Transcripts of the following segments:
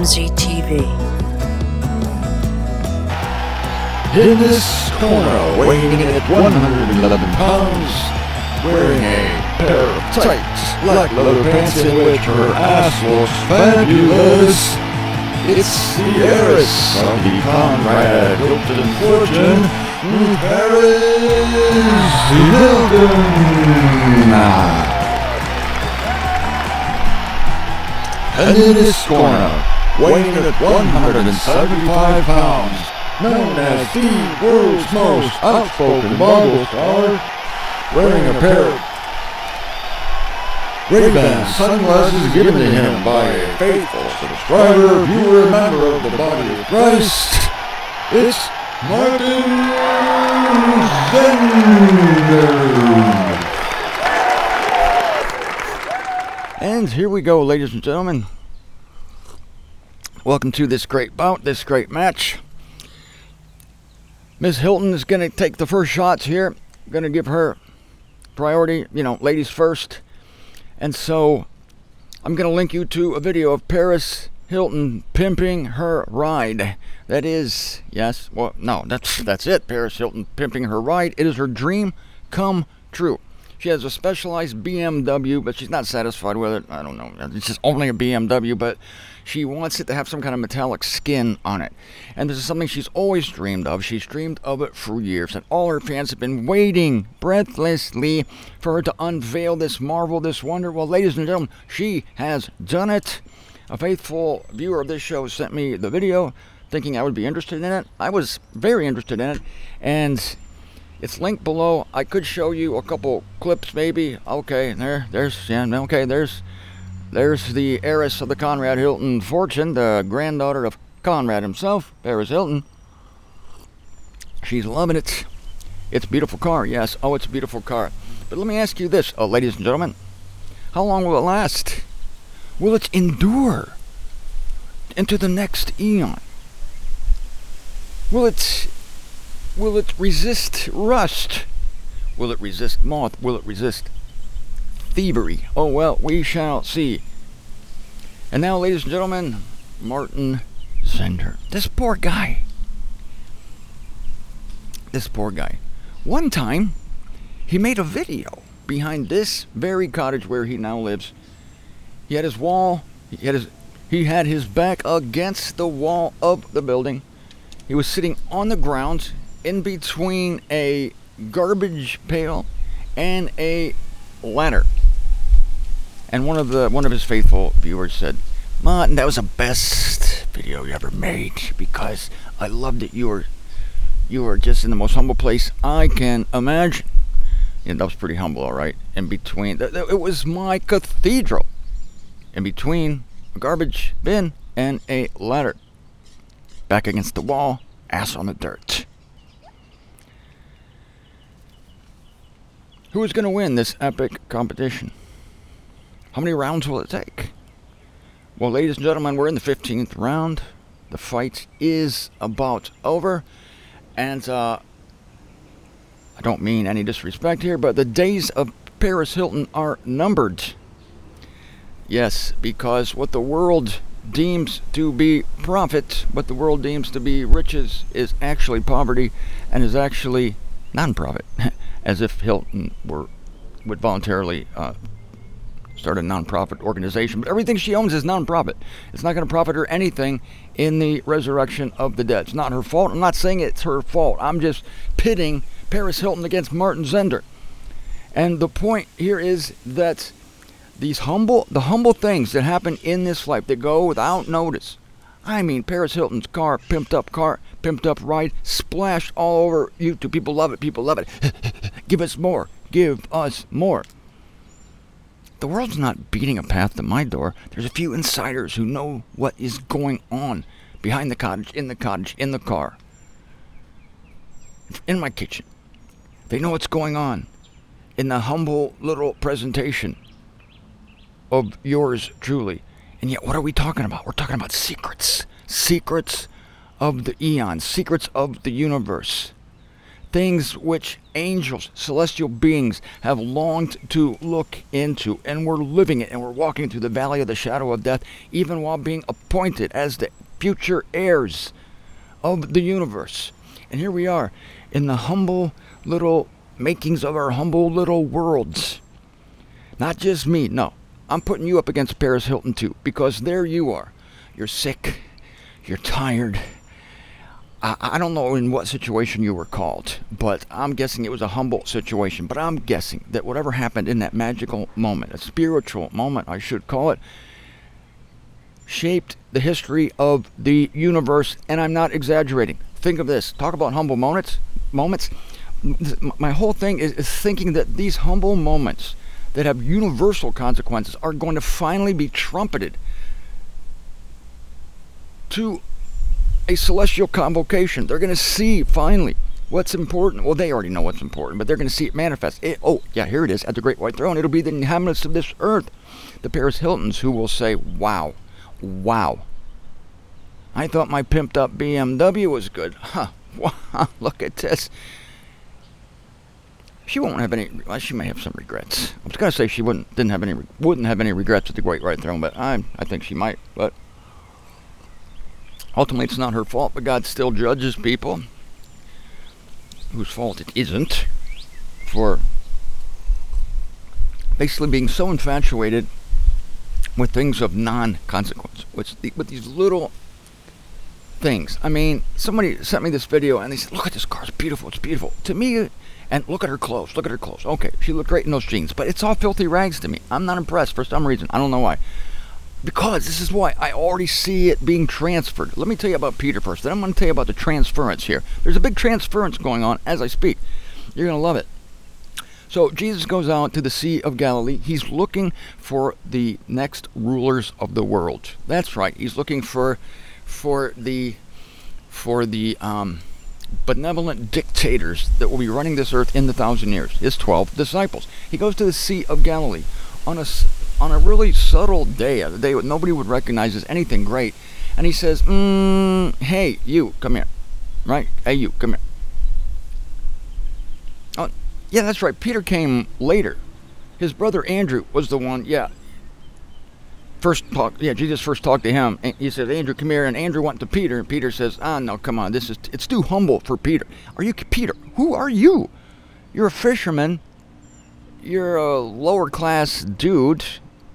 MZTV. In this corner, weighing in at 111 pounds, wearing a pair of tight, black leather pants in which her ass looks fabulous, it's the heiress of the Conrad Hilton fortune, Paris Hilton. And in this corner, weighing in at 175 pounds, known as the world's most outspoken Mongol star, wearing a pair of Ray-Ban sunglasses given to him by a faithful subscriber, viewer, and member of the Body of Christ, it's Martin Zender. And here we go, ladies and gentlemen. Welcome to this great bout, this great match. Ms. Hilton is going to take the first shots here. Going to give her priority, ladies first. And so I'm going to link you to a video of Paris Hilton pimping her ride. That is, that's it. Paris Hilton pimping her ride. It is her dream come true. She has a specialized BMW, but she's not satisfied with it. I don't know. It's just only a BMW, but she wants it to have some kind of metallic skin on it. And this is something she's always dreamed of. She's dreamed of it for years. And all her fans have been waiting breathlessly for her to unveil this marvel, this wonder. Well, ladies and gentlemen, she has done it. A faithful viewer of this show sent me the video thinking I would be interested in it. I was very interested in it. And it's linked below. I could show you a couple clips maybe. Okay, there's the heiress of the Conrad Hilton fortune, the granddaughter of Conrad himself, Paris Hilton. She's loving it. It's a beautiful car, yes. Oh, it's a beautiful car. But let me ask you this, ladies and gentlemen. How long will it last? Will it endure into the next eon? Will it resist rust? Will it resist moth? Will it resist thievery? Oh, well, we shall see. And now, ladies and gentlemen, Martin Zender. This poor guy. One time, he made a video behind this very cottage where he now lives. He had his wall. He had his back against the wall of the building. He was sitting on the ground in between a garbage pail and a ladder. And one of his faithful viewers said, "Martin, that was the best video you ever made because I loved it. You were just in the most humble place I can imagine." Yeah, that was pretty humble, all right. In between, it was my cathedral. In between a garbage bin and a ladder. Back against the wall, ass on the dirt. Who is going to win this epic competition? How many rounds will it take? Well, ladies and gentlemen, we're in the 15th round. The fight is about over. And I don't mean any disrespect here, but the days of Paris Hilton are numbered. Yes, because what the world deems to be profit, what the world deems to be riches, is actually poverty and is actually non-profit. As if Hilton would voluntarily start a non-profit organization. But everything she owns is non-profit. It's not going to profit her anything in the resurrection of the dead. It's not her fault. I'm not saying it's her fault. I'm just pitting Paris Hilton against Martin Zender. And the point here is that the humble things that happen in this life that go without notice. I mean, Paris Hilton's pimped up ride, splashed all over YouTube. People love it. Give us more. The world's not beating a path to my door. There's a few insiders who know what is going on behind the cottage, in the car, in my kitchen. They know what's going on in the humble little presentation of yours truly. And yet, what are we talking about? We're talking about secrets. Secrets of the eons. Secrets of the universe. things which angels, celestial beings, have longed to look into, and we're living it, and we're walking through the valley of the shadow of death, even while being appointed as the future heirs of the universe. And here we are in the humble little makings of our humble little worlds. Not just me, no. I'm putting you up against Paris Hilton too, because there you are. You're sick, you're tired. I don't know in what situation you were called, but I'm guessing it was a humble situation. But I'm guessing that whatever happened in that magical moment, a spiritual moment I should call it, shaped the history of the universe, and I'm not exaggerating. Think of this. Talk about humble moments. My whole thing is thinking that these humble moments that have universal consequences are going to finally be trumpeted to a celestial convocation. They're going to see finally what's important. Well, they already know what's important, but they're going to see it manifest. Here it is at the Great White Throne. It'll be the inhabitants of this earth, the Paris Hiltons, who will say, wow, I thought my pimped up BMW was good. Wow, look at this. She won't have any. Well, she may have some regrets. I was going to say she wouldn't have any regrets at the Great White Throne, but I think she might. But ultimately, it's not her fault. But God still judges people whose fault it isn't for basically being so infatuated with things of non-consequence, with these little things. I mean, somebody sent me this video and they said, look at this car, it's beautiful. To me, and look at her clothes. Okay, she looked great in those jeans, but it's all filthy rags to me. I'm not impressed for some reason. I don't know why. Because this is why I already see it being transferred. Let me tell you about Peter first, then I'm going to tell you about the transference here. There's a big transference going on as I speak. You're going to love it. So Jesus goes out to the Sea of Galilee. He's looking for the next rulers of the world. That's right. He's looking for the benevolent dictators that will be running this earth in the 1,000 years. His 12 disciples. He goes to the Sea of Galilee on a really subtle day, a day that nobody would recognize as anything great, and he says, "Hey, you, come here." Right? Hey, you, come here. Oh, yeah, that's right. Peter came later. His brother Andrew was the one. Jesus first talked to him, and he said, "Andrew, come here." And Andrew went to Peter, and Peter says, "No, come on, it's too humble for Peter." Are you Peter? Who are you? You're a fisherman. You're a lower class dude.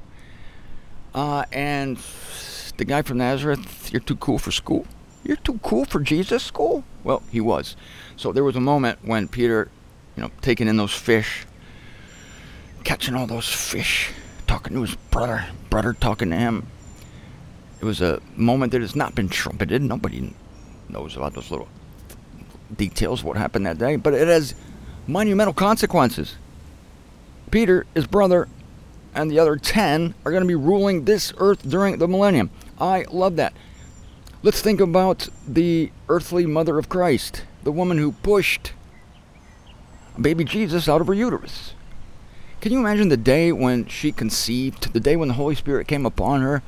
And the guy from Nazareth, you're too cool for school. You're too cool for Jesus' school? Well, he was. So there was a moment when Peter, taking in those fish, catching all those fish, talking to his brother talking to him. It was a moment that has not been trumpeted. Nobody knows about those little details, what happened that day, but it has monumental consequences. Peter, his brother, and the other 10 are going to be ruling this earth during the millennium. I love that. Let's think about the earthly mother of Christ, the woman who pushed baby Jesus out of her uterus. Can you imagine the day when she conceived, the day when the Holy Spirit came upon her,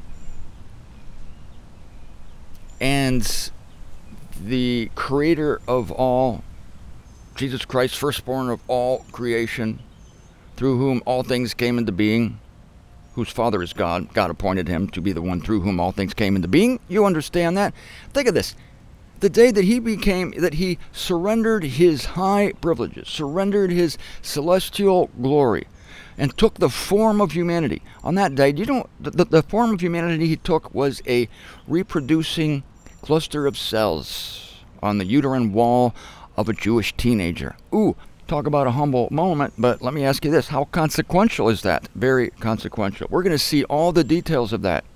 and the creator of all, Jesus Christ, firstborn of all creation, through whom all things came into being, whose father is God. God appointed him to be the one through whom all things came into being. You understand that? Think of this. The day that he surrendered his high privileges, surrendered his celestial glory, and took the form of humanity. On that day, the form of humanity he took was a reproducing cluster of cells on the uterine wall of a Jewish teenager. Ooh, talk about a humble moment, but let me ask you this. How consequential is that? Very consequential. We're going to see all the details of that.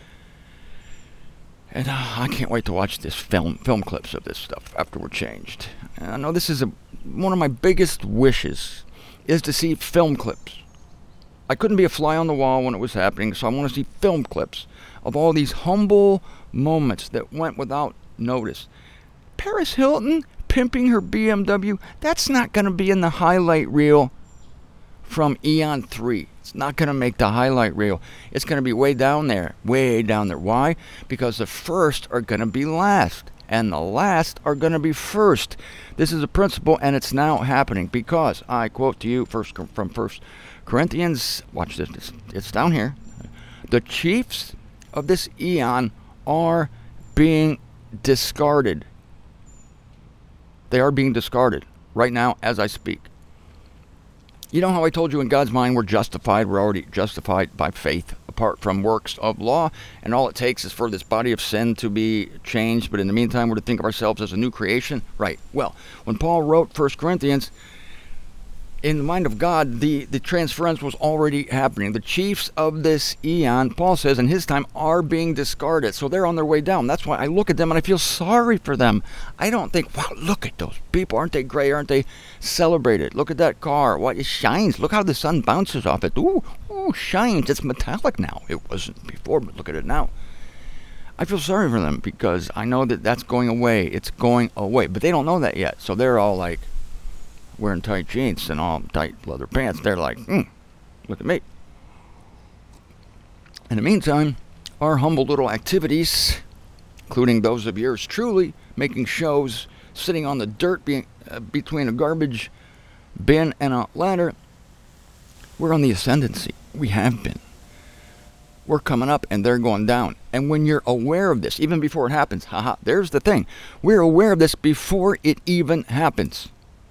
And I can't wait to watch this film clips of this stuff after we're changed. And I know this is one of my biggest wishes, is to see film clips. I couldn't be a fly on the wall when it was happening, so I want to see film clips of all these humble moments that went without notice. Paris Hilton pimping her BMW, that's not going to be in the highlight reel from Eon 3. It's not going to make the highlight reel. It's going to be way down there. Why? Because the first are going to be last. and the last are going to be first. This is a principle, and it's now happening because I quote to you from 1 Corinthians. Watch this. It's down here. The chiefs of this eon are being discarded. They are being discarded right now as I speak. You know how I told you in God's mind we're justified? We're already justified by faith apart from works of law, and all it takes is for this body of sin to be changed, but in the meantime we're to think of ourselves as a new creation? Right. Well, when Paul wrote 1 Corinthians, in the mind of God, the transference was already happening. The chiefs of this eon, Paul says, in his time, are being discarded. So they're on their way down. That's why I look at them and I feel sorry for them. I don't think, wow, look at those people. Aren't they great? Aren't they celebrated? Look at that car. What, it shines. Look how the sun bounces off it. Ooh, shines. It's metallic now. It wasn't before, but look at it now. I feel sorry for them because I know that that's going away. It's going away. But they don't know that yet. So they're all like, wearing tight jeans and all tight leather pants. They're like, look at me. In the meantime, our humble little activities, including those of yours truly, making shows, sitting on the dirt between a garbage bin and a ladder, we're on the ascendancy. We have been. We're coming up and they're going down. And when you're aware of this, even before it happens, there's the thing. We're aware of this before it even happens.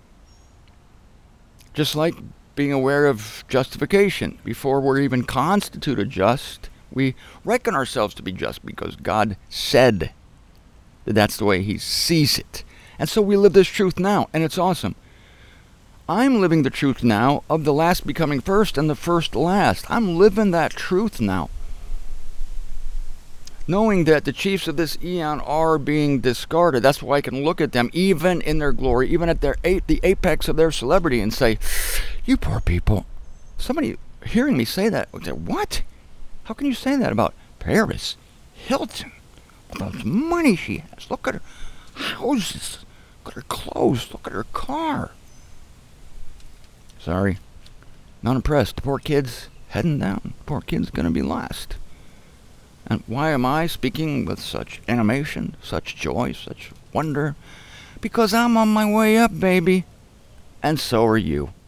Just like being aware of justification. Before we're even constituted just, we reckon ourselves to be just because God said that that's the way He sees it. And so we live this truth now, and it's awesome. I'm living the truth now of the last becoming first and the first last. I'm living that truth now. Knowing that the chiefs of this eon are being discarded. That's why I can look at them, even in their glory, even at the apex of their celebrity, and say, you poor people. Somebody hearing me say that would say, what? How can you say that about Paris Hilton? All those money she has. Look at her houses. Look at her clothes. Look at her car. Sorry. Not impressed. The poor kid's heading down. The poor kid's going to be last. And why am I speaking with such animation, such joy, such wonder? Because I'm on my way up, baby. And so are you.